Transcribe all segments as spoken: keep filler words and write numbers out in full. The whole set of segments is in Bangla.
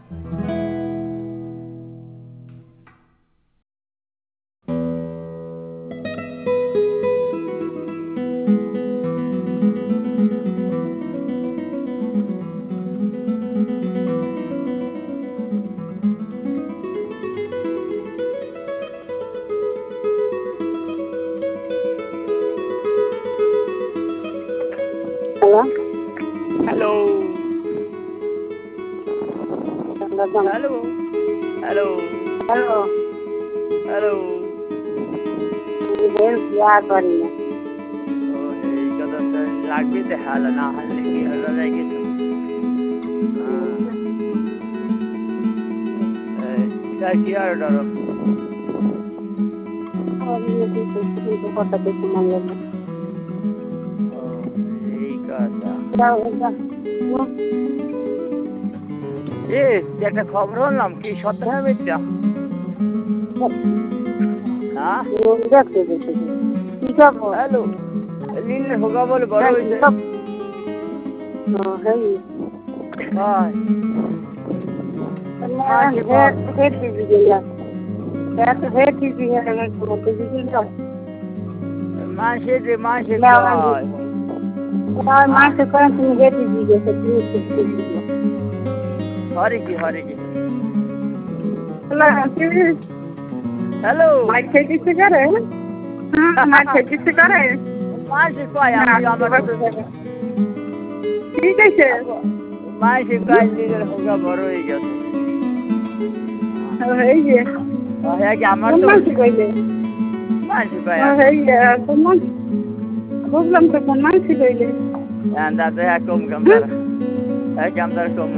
Hello? Hello. Hello. Hello. Hello. Hello. Very bad buddy. Oh, hey, kada sa rugby te hala na halne ki hala jai কিছু eh এটা কি আর ডর और ये भी तो पता के मान लेना এই কথা क्या होगा এ একটা খবর হলাম কি সত্য হবে এটা হ্যাঁ वो देखते देखते ठीक है वो হ্যালো লীল হোগা বলে বড় হইছে हां है ভাই मैं है है दीजिएगा है तो है दीजिएगा मैं तो दीजिएगा মাসে যে মাসে और मां से कौन सी है दीजिएगा तो दीजिएगा হরে কি হরে কি हेलो प्लीज হ্যালো माइक खेती से करे हां माइक खेती से करे মাসে কয় আমি আমার ঠিক আছে মাসে কয় লীলের হোগা বড় হয়ে গেছে এই যে হ্যাঁ কি আমার তো মাসে কইলে মাসে কয় এই কোন বুঝলাম তো কোন মাসে কইলে আন্দা তো কম কম করা এই কামদার কম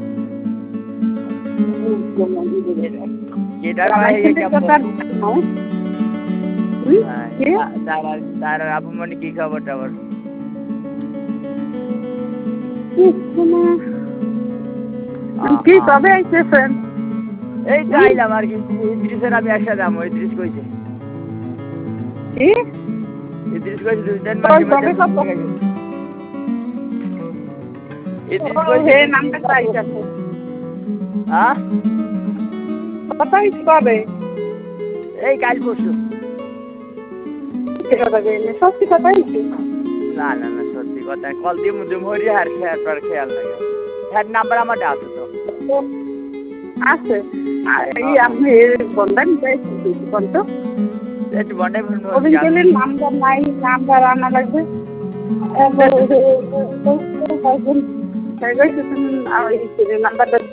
কেডার ভাই এই কাম তারা তারা আপু মনে কি খবর টাবর কি কবে আইছেন এই যাইলাম আর কি ইদ্রিসের আমি একসাথে যাবো ইদ্রিস কইছে কি ইদ্রিস কইছে দুই দিন মাসে মাসে ইদ্রিস কইছে নামটা চাই যাচ্ছে হ্যাঁ কথা কবে এই কাল পরশু সত্যি কথা হয়েছে না না না সত্যি কথা কল দিয়ে মুদে মরি আর খেয়াল আর খেয়াল লাগে হ্যাঁ নাম্বার আমার আছে তো আছে এই আপনি বন্ধন চাইছি বন্ধ একটু বন্ডাই অভিজ্ঞানের নাম্বার নাই নাম্বার আনা লাগবে নাম্বারটা